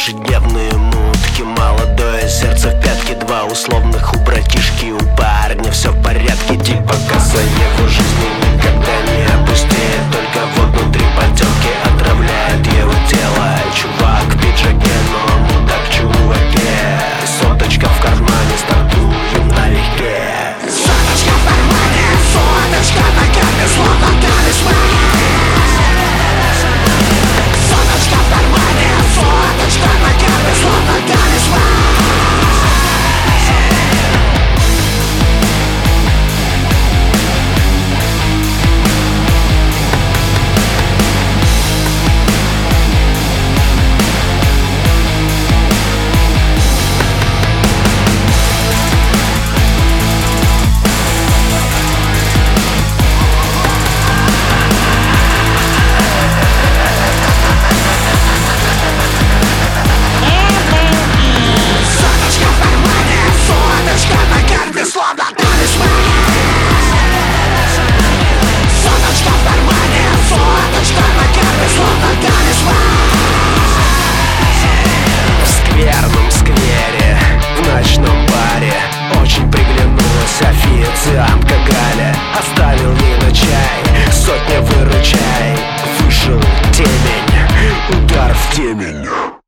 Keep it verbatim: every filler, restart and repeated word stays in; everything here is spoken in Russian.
ежедневные мутки. Молодое сердце в пятки, два условных у братишки. У парня все в порядке, типа касса его жизни никогда не опустеет. Только вот внутри потемки отравляет его тело. Чувак в пиджаке, но мудак в чуваке. Соточка в кармане, стартуем налегке. Соточка в кармане, соточка на карте, словно талисман. Соточка в кармане, соточка на карте, словно талисман. Официантка Галя, оставил ей на чай. Сотня, выручай. Вышел темень, удар в темень.